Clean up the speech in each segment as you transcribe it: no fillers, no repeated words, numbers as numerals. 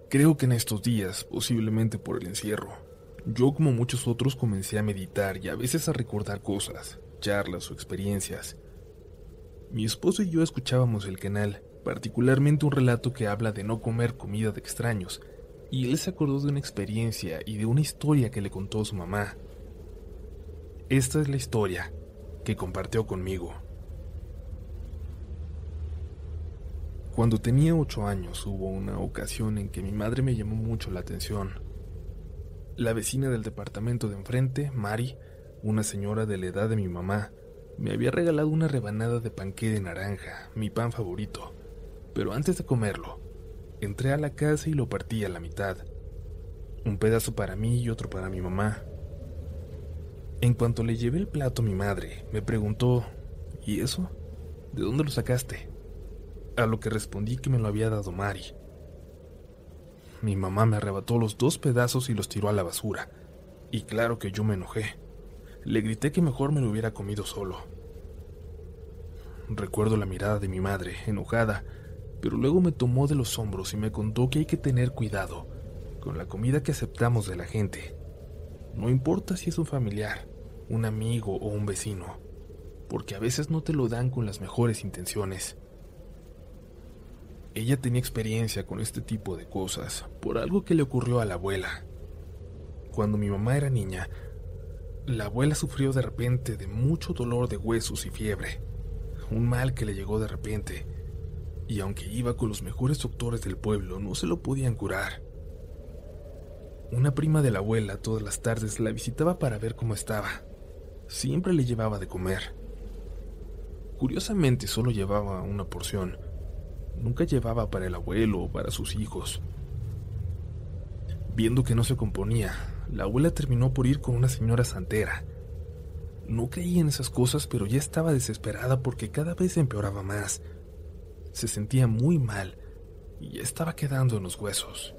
Creo que en estos días, posiblemente por el encierro, yo como muchos otros comencé a meditar y a veces a recordar cosas, charlas o experiencias. Mi esposo y yo escuchábamos el canal, particularmente un relato que habla de no comer comida de extraños, y él se acordó de una experiencia y de una historia que le contó su mamá. Esta es la historia que compartió conmigo. Cuando tenía 8 años hubo una ocasión en que mi madre me llamó mucho la atención. La vecina del departamento de enfrente, Mari, una señora de la edad de mi mamá, me había regalado una rebanada de panqué de naranja, mi pan favorito. Pero antes de comerlo, entré a la casa y lo partí a la mitad. Un pedazo para mí y otro para mi mamá. En cuanto le llevé el plato a mi madre, me preguntó, ¿y eso? ¿De dónde lo sacaste? A lo que respondí que me lo había dado Mari. Mi mamá me arrebató los 2 pedazos y los tiró a la basura. Y claro que yo me enojé. Le grité que mejor me lo hubiera comido solo. Recuerdo la mirada de mi madre, enojada, pero luego me tomó de los hombros y me contó que hay que tener cuidado con la comida que aceptamos de la gente. No importa si es un familiar, un amigo o un vecino, porque a veces no te lo dan con las mejores intenciones. Ella tenía experiencia con este tipo de cosas por algo que le ocurrió a la abuela. Cuando mi mamá era niña, la abuela sufrió de repente de mucho dolor de huesos y fiebre, un mal que le llegó de repente, y aunque iba con los mejores doctores del pueblo, no se lo podían curar. Una prima de la abuela todas las tardes la visitaba para ver cómo estaba. Siempre le llevaba de comer. Curiosamente solo llevaba una porción. Nunca llevaba para el abuelo o para sus hijos. Viendo que no se componía, la abuela terminó por ir con una señora santera. No creía en esas cosas, pero ya estaba desesperada porque cada vez empeoraba más. Se sentía muy mal y ya estaba quedando en los huesos.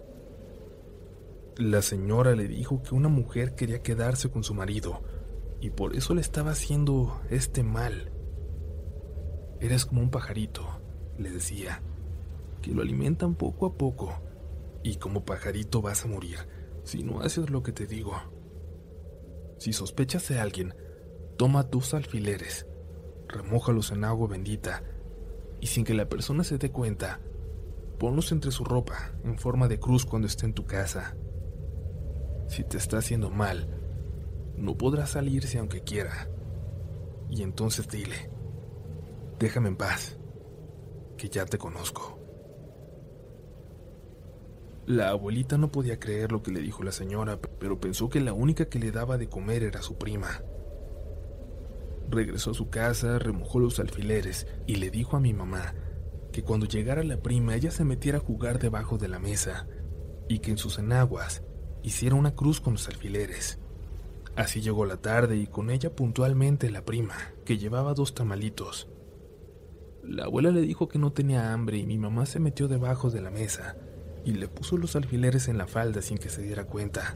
La señora le dijo que una mujer quería quedarse con su marido y por eso le estaba haciendo este mal. Eres como un pajarito, le decía, que lo alimentan poco a poco, y como pajarito vas a morir si no haces lo que te digo. Si sospechas de alguien, toma 2 alfileres, remójalos en agua bendita, y sin que la persona se dé cuenta, ponlos entre su ropa, en forma de cruz cuando esté en tu casa. Si te está haciendo mal, no podrá salirse aunque quiera, y entonces dile, déjame en paz, que ya te conozco. La abuelita no podía creer lo que le dijo la señora, pero pensó que la única que le daba de comer era su prima. Regresó a su casa, remojó los alfileres y le dijo a mi mamá que cuando llegara la prima ella se metiera a jugar debajo de la mesa y que en sus enaguas hiciera una cruz con los alfileres. Así llegó la tarde y con ella puntualmente la prima, que llevaba 2 tamalitos. La abuela le dijo que no tenía hambre y mi mamá se metió debajo de la mesa y le puso los alfileres en la falda sin que se diera cuenta.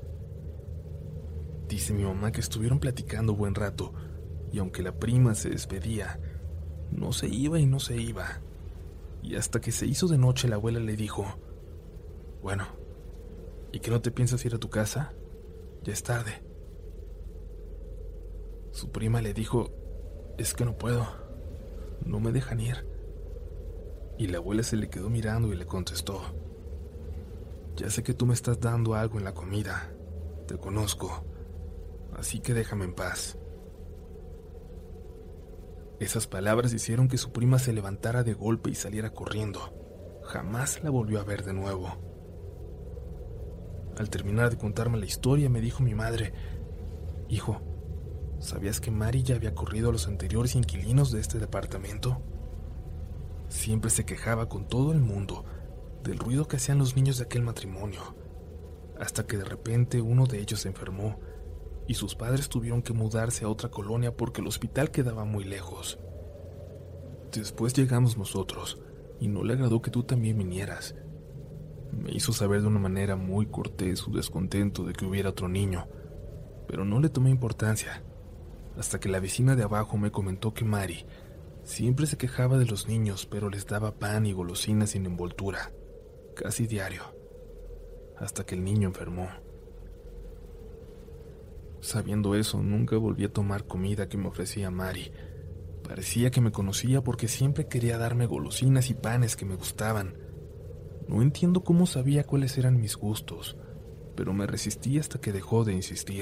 Dice mi mamá que estuvieron platicando buen rato y aunque la prima se despedía, no se iba y no se iba. Y hasta que se hizo de noche la abuela le dijo, bueno, ¿y que no te piensas ir a tu casa? Ya es tarde. Su prima le dijo, es que no puedo, no me dejan ir. Y la abuela se le quedó mirando y le contestó, ya sé que tú me estás dando algo en la comida, te conozco, así que déjame en paz. Esas palabras hicieron que su prima se levantara de golpe y saliera corriendo. Jamás la volvió a ver de nuevo. Al terminar de contarme la historia, me dijo mi madre, hijo, ¿sabías que Mari ya había corrido a los anteriores inquilinos de este departamento? Siempre se quejaba con todo el mundo del ruido que hacían los niños de aquel matrimonio, hasta que de repente uno de ellos se enfermó y sus padres tuvieron que mudarse a otra colonia porque el hospital quedaba muy lejos. Después llegamos nosotros y no le agradó que tú también vinieras. Me hizo saber de una manera muy cortés su descontento de que hubiera otro niño, pero no le tomé importancia, hasta que la vecina de abajo me comentó que Mari siempre se quejaba de los niños, pero les daba pan y golosinas sin envoltura. casi diario, hasta que el niño enfermó. Sabiendo eso, nunca volví a tomar comida que me ofrecía Mari. Parecía que me conocía porque siempre quería darme golosinas y panes que me gustaban. No entiendo cómo sabía cuáles eran mis gustos, pero me resistí hasta que dejó de insistir.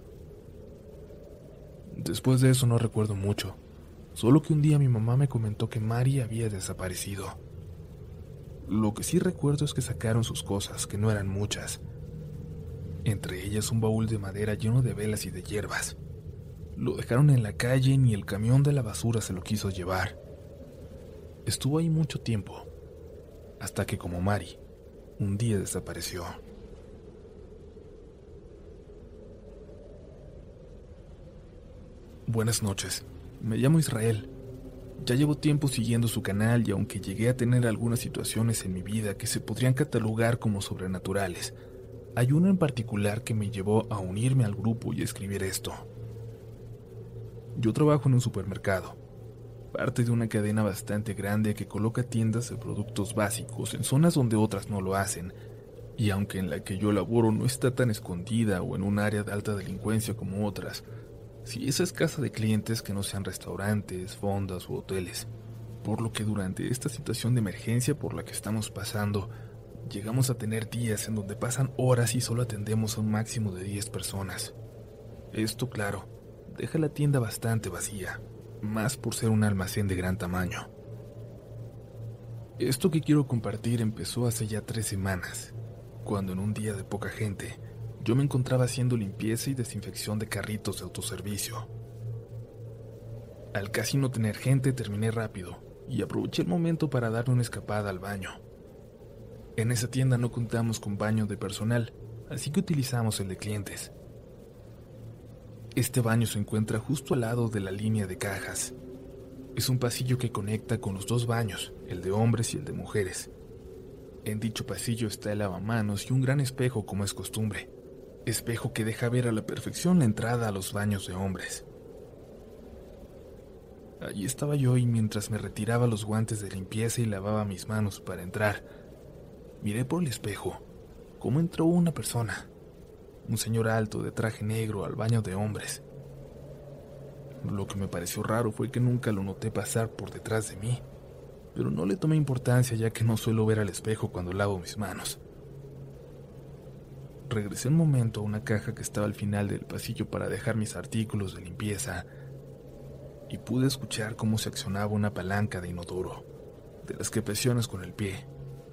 Después de eso no recuerdo mucho, solo que un día mi mamá me comentó que Mari había desaparecido. Lo que sí recuerdo es que sacaron sus cosas, que no eran muchas. Entre ellas un baúl de madera lleno de velas y de hierbas. Lo dejaron en la calle y ni el camión de la basura se lo quiso llevar. Estuvo ahí mucho tiempo, hasta que como Mari, un día desapareció. Buenas noches, me llamo Israel. Ya llevo tiempo siguiendo su canal y aunque llegué a tener algunas situaciones en mi vida que se podrían catalogar como sobrenaturales, hay una en particular que me llevó a unirme al grupo y escribir esto. Yo trabajo en un supermercado, parte de una cadena bastante grande que coloca tiendas de productos básicos en zonas donde otras no lo hacen, y aunque en la que yo laboro no está tan escondida o en un área de alta delincuencia como otras, sí es escasa de clientes que no sean restaurantes, fondas u hoteles, por lo que durante esta situación de emergencia por la que estamos pasando, llegamos a tener días en donde pasan horas y solo atendemos a un máximo de 10 personas. Esto, claro, deja la tienda bastante vacía, más por ser un almacén de gran tamaño. Esto que quiero compartir empezó hace ya 3 semanas, cuando en un día de poca gente, yo me encontraba haciendo limpieza y desinfección de carritos de autoservicio. Al casi no tener gente, terminé rápido y aproveché el momento para darme una escapada al baño. En esa tienda no contamos con baño de personal, así que utilizamos el de clientes. Este baño se encuentra justo al lado de la línea de cajas. Es un pasillo que conecta con los 2 baños, el de hombres y el de mujeres. En dicho pasillo está el lavamanos y un gran espejo como es costumbre. Espejo que deja ver a la perfección la entrada a los baños de hombres. Allí estaba yo y mientras me retiraba los guantes de limpieza y lavaba mis manos para entrar, miré por el espejo cómo entró una persona, un señor alto de traje negro al baño de hombres. Lo que me pareció raro fue que nunca lo noté pasar por detrás de mí, pero no le tomé importancia ya que no suelo ver al espejo cuando lavo mis manos. Regresé un momento a una caja que estaba al final del pasillo para dejar mis artículos de limpieza y pude escuchar cómo se accionaba una palanca de inodoro, de las que presionas con el pie.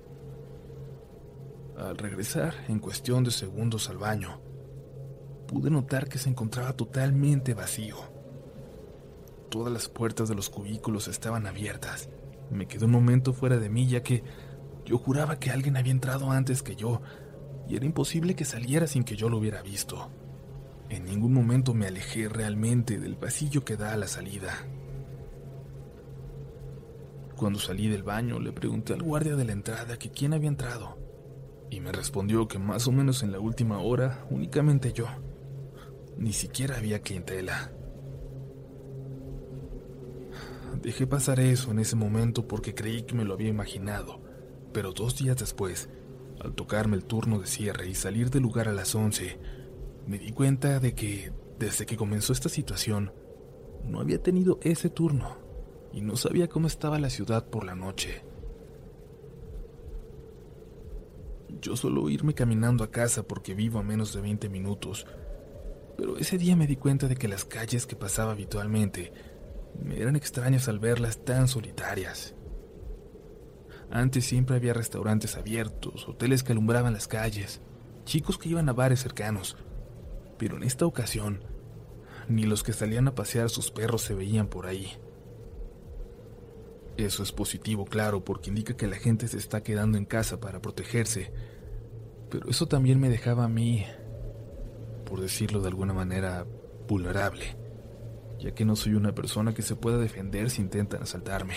Al regresar, en cuestión de segundos al baño, pude notar que se encontraba totalmente vacío. Todas las puertas de los cubículos estaban abiertas. Me quedé un momento fuera de mí ya que yo juraba que alguien había entrado antes que yo y era imposible que saliera sin que yo lo hubiera visto. En ningún momento me alejé realmente del pasillo que da a la salida. Cuando salí del baño le pregunté al guardia de la entrada que quién había entrado y me respondió que más o menos en la última hora únicamente yo. Ni siquiera había clientela. Dejé pasar eso en ese momento porque creí que me lo había imaginado, pero 2 días después, al tocarme el turno de cierre y salir del lugar a las 11, me di cuenta de que, desde que comenzó esta situación, no había tenido ese turno y no sabía cómo estaba la ciudad por la noche. Yo suelo irme caminando a casa porque vivo a menos de 20 minutos, pero ese día me di cuenta de que las calles que pasaba habitualmente me eran extrañas al verlas tan solitarias. Antes siempre había restaurantes abiertos, hoteles que alumbraban las calles, chicos que iban a bares cercanos, pero en esta ocasión, ni los que salían a pasear a sus perros se veían por ahí. Eso es positivo, claro, porque indica que la gente se está quedando en casa para protegerse, pero eso también me dejaba a mí, por decirlo de alguna manera, vulnerable, ya que no soy una persona que se pueda defender si intentan asaltarme.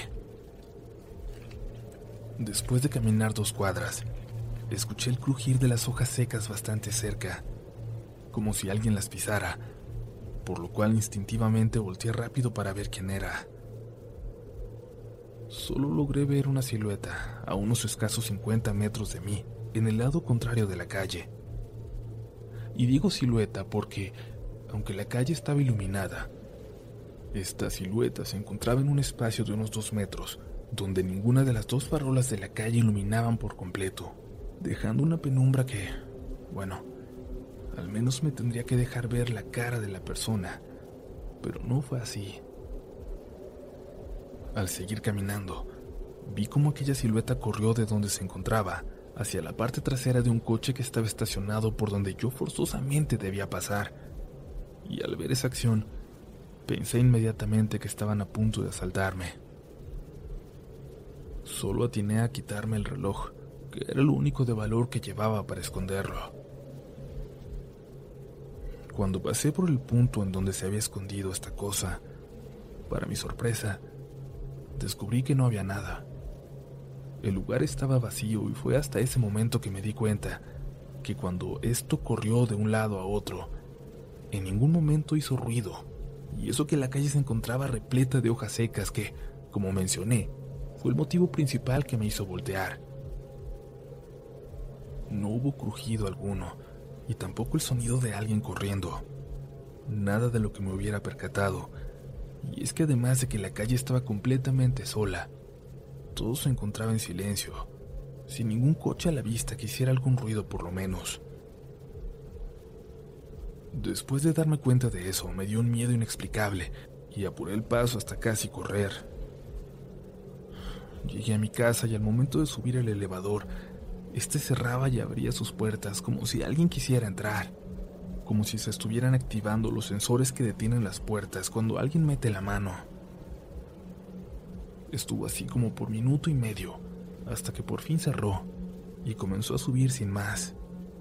Después de caminar 2 cuadras, escuché el crujir de las hojas secas bastante cerca, como si alguien las pisara, por lo cual instintivamente volteé rápido para ver quién era. Solo logré ver una silueta a unos escasos 50 metros de mí, en el lado contrario de la calle. Y digo silueta porque, aunque la calle estaba iluminada, esta silueta se encontraba en un espacio de unos 2 metros, donde ninguna de las 2 farolas de la calle iluminaban por completo, dejando una penumbra que, bueno, al menos me tendría que dejar ver la cara de la persona, pero no fue así. Al seguir caminando, vi cómo aquella silueta corrió de donde se encontraba hacia la parte trasera de un coche que estaba estacionado por donde yo forzosamente debía pasar, y al ver esa acción, pensé inmediatamente que estaban a punto de asaltarme. Solo atiné a quitarme el reloj, que era lo único de valor que llevaba para esconderlo. Cuando pasé por el punto en donde se había escondido esta cosa, para mi sorpresa, descubrí que no había nada. El lugar estaba vacío y fue hasta ese momento que me di cuenta que cuando esto corrió de un lado a otro, en ningún momento hizo ruido, y eso que la calle se encontraba repleta de hojas secas que, como mencioné, fue el motivo principal que me hizo voltear. No hubo crujido alguno, y tampoco el sonido de alguien corriendo. Nada de lo que me hubiera percatado. Y es que además de que la calle estaba completamente sola, todo se encontraba en silencio, sin ningún coche a la vista que hiciera algún ruido por lo menos. Después de darme cuenta de eso, me dio un miedo inexplicable y apuré el paso hasta casi correr. Llegué a mi casa y al momento de subir el elevador, este cerraba y abría sus puertas como si alguien quisiera entrar, como si se estuvieran activando los sensores que detienen las puertas cuando alguien mete la mano. Estuvo así como por minuto y medio, hasta que por fin cerró y comenzó a subir sin más.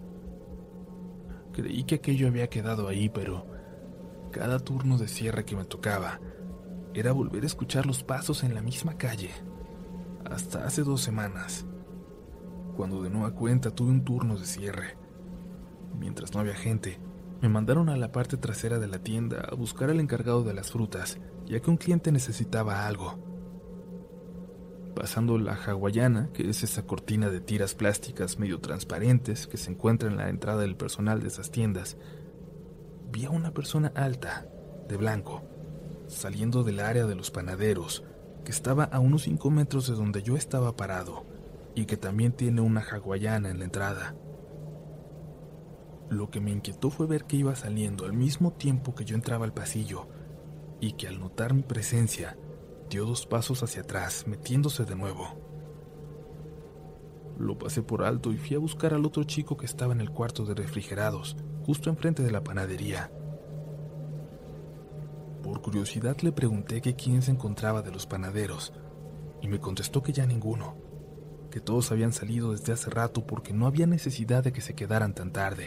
Creí que aquello había quedado ahí, pero cada turno de cierre que me tocaba era volver a escuchar los pasos en la misma calle, hasta hace 2 semanas, cuando de nueva cuenta tuve un turno de cierre. Mientras no había gente, me mandaron a la parte trasera de la tienda a buscar al encargado de las frutas, ya que un cliente necesitaba algo. Pasando la hawaiana, que es esa cortina de tiras plásticas medio transparentes que se encuentra en la entrada del personal de esas tiendas, vi a una persona alta, de blanco, saliendo del área de los panaderos, que estaba a unos 5 metros de donde yo estaba parado, y que también tiene una hawaiana en la entrada. Lo que me inquietó fue ver que iba saliendo al mismo tiempo que yo entraba al pasillo, y que al notar mi presencia, dio 2 pasos hacia atrás, metiéndose de nuevo. Lo pasé por alto y fui a buscar al otro chico que estaba en el cuarto de refrigerados, justo enfrente de la panadería. Por curiosidad le pregunté que quién se encontraba de los panaderos, y me contestó que ya ninguno, que todos habían salido desde hace rato porque no había necesidad de que se quedaran tan tarde.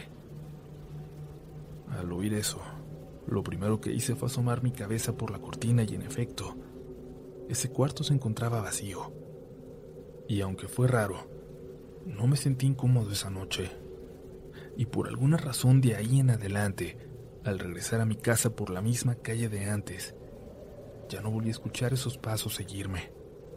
Al oír eso, lo primero que hice fue asomar mi cabeza por la cortina y en efecto, ese cuarto se encontraba vacío. Y aunque fue raro, no me sentí incómodo esa noche. Y por alguna razón de ahí en adelante, al regresar a mi casa por la misma calle de antes, ya no volví a escuchar esos pasos seguirme.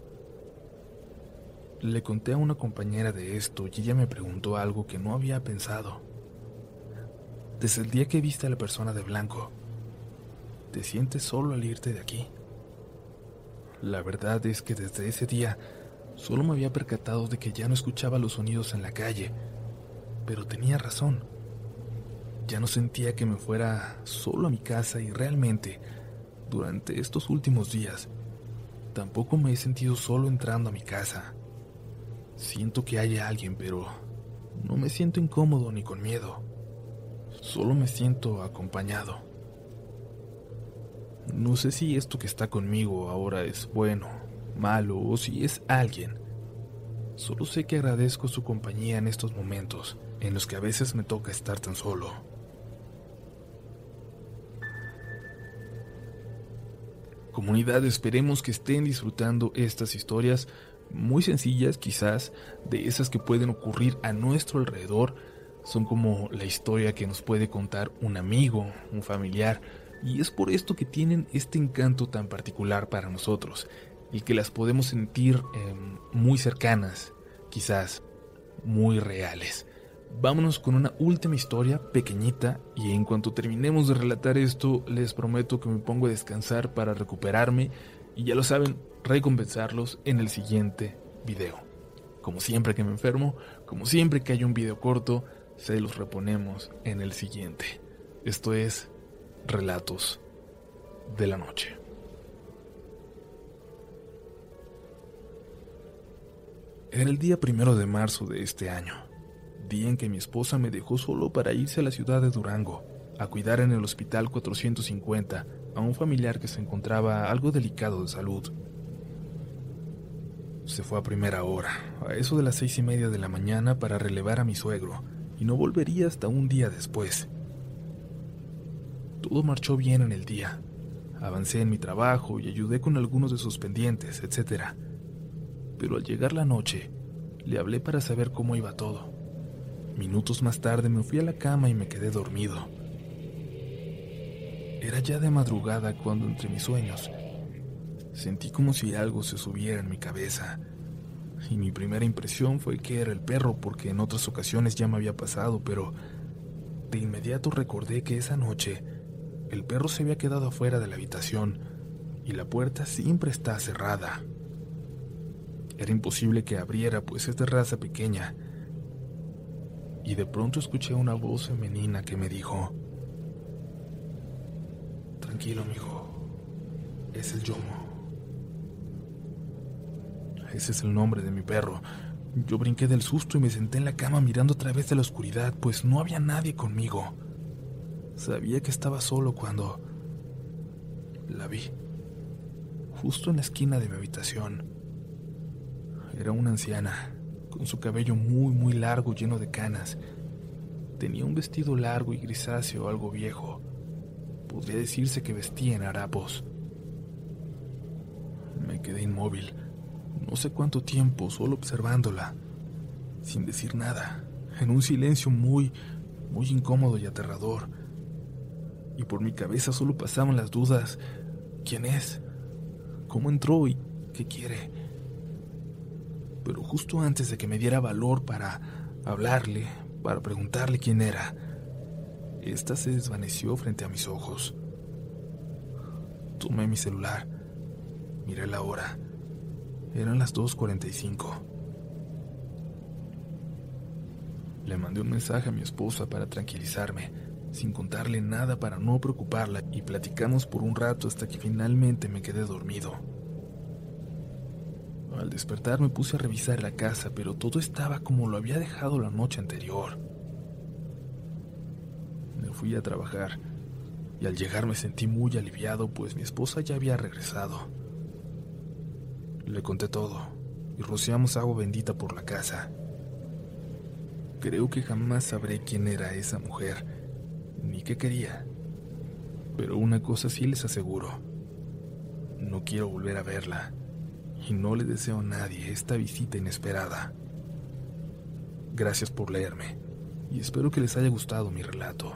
Le conté a una compañera de esto y ella me preguntó algo que no había pensado. Desde el día que viste a la persona de blanco, ¿te sientes solo al irte de aquí? La verdad es que desde ese día solo me había percatado de que ya no escuchaba los sonidos en la calle, pero tenía razón. Ya no sentía que me fuera solo a mi casa y realmente, durante estos últimos días, tampoco me he sentido solo entrando a mi casa. Siento que hay alguien, pero no me siento incómodo ni con miedo. Solo me siento acompañado. No sé si esto que está conmigo ahora es bueno, malo o si es alguien. Solo sé que agradezco su compañía en estos momentos en los que a veces me toca estar tan solo. Comunidad, esperemos que estén disfrutando estas historias muy sencillas, quizás, de esas que pueden ocurrir a nuestro alrededor. Son como la historia que nos puede contar un amigo, un familiar, y es por esto que tienen este encanto tan particular para nosotros. el que las podemos sentir muy cercanas, quizás muy reales. Vámonos con una última historia pequeñita y en cuanto terminemos de relatar esto, les prometo que me pongo a descansar para recuperarme y ya lo saben, recompensarlos en el siguiente video. Como siempre que me enfermo, como siempre que hay un video corto, se los reponemos en el siguiente. Esto es Relatos de la Noche. Era el día 1 de marzo de este año, día en que mi esposa me dejó solo para irse a la ciudad de Durango, a cuidar en el hospital 450 a un familiar que se encontraba algo delicado de salud. Se fue a primera hora, a eso de las 6:30 de la mañana para relevar a mi suegro, y no volvería hasta un día después. Todo marchó bien en el día. Avancé en mi trabajo y ayudé con algunos de sus pendientes, etc. Pero al llegar la noche, le hablé para saber cómo iba todo. Minutos más tarde me fui a la cama y me quedé dormido. Era ya de madrugada cuando entre mis sueños sentí como si algo se subiera en mi cabeza. Y mi primera impresión fue que era el perro, porque en otras ocasiones ya me había pasado, pero de inmediato recordé que esa noche el perro se había quedado afuera de la habitación y la puerta siempre está cerrada. Era imposible que abriera, pues es de raza pequeña. Y de pronto escuché una voz femenina que me dijo: "Tranquilo, mijo, es el Yomo". Ese es el nombre de mi perro. Yo brinqué del susto y me senté en la cama mirando a través de la oscuridad, pues no había nadie conmigo. Sabía que estaba solo cuando la vi, justo en la esquina de mi habitación. Era una anciana, con su cabello muy largo, lleno de canas. Tenía un vestido largo y grisáceo, algo viejo. Podría decirse que vestía en harapos. Me quedé inmóvil, no sé cuánto tiempo, solo observándola, sin decir nada, en un silencio muy incómodo y aterrador. Y por mi cabeza solo pasaban las dudas: ¿quién es? ¿Cómo entró? ¿Y qué quiere? Pero justo antes de que me diera valor para hablarle, para preguntarle quién era, esta se desvaneció frente a mis ojos. Tomé mi celular, miré la hora. Eran las 2:45. Le mandé un mensaje a mi esposa para tranquilizarme, sin contarle nada para no preocuparla, y platicamos por un rato hasta que finalmente me quedé dormido. Al despertar me puse a revisar la casa, pero todo estaba como lo había dejado la noche anterior. Me fui a trabajar y al llegar me sentí muy aliviado, pues mi esposa ya había regresado. Le conté todo y rociamos agua bendita por la casa. Creo que jamás sabré quién era esa mujer, ni qué quería. Pero una cosa sí les aseguro: no quiero volver a verla, y no le deseo a nadie esta visita inesperada. Gracias por leerme, y espero que les haya gustado mi relato.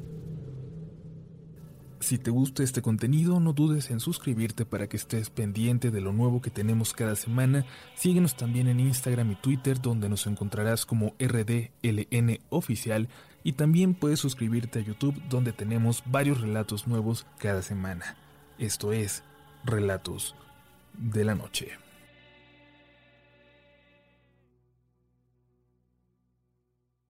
Si te gusta este contenido, no dudes en suscribirte para que estés pendiente de lo nuevo que tenemos cada semana. Síguenos también en Instagram y Twitter, donde nos encontrarás como RDLN Oficial, y también puedes suscribirte a YouTube, donde tenemos varios relatos nuevos cada semana. Esto es Relatos de la Noche.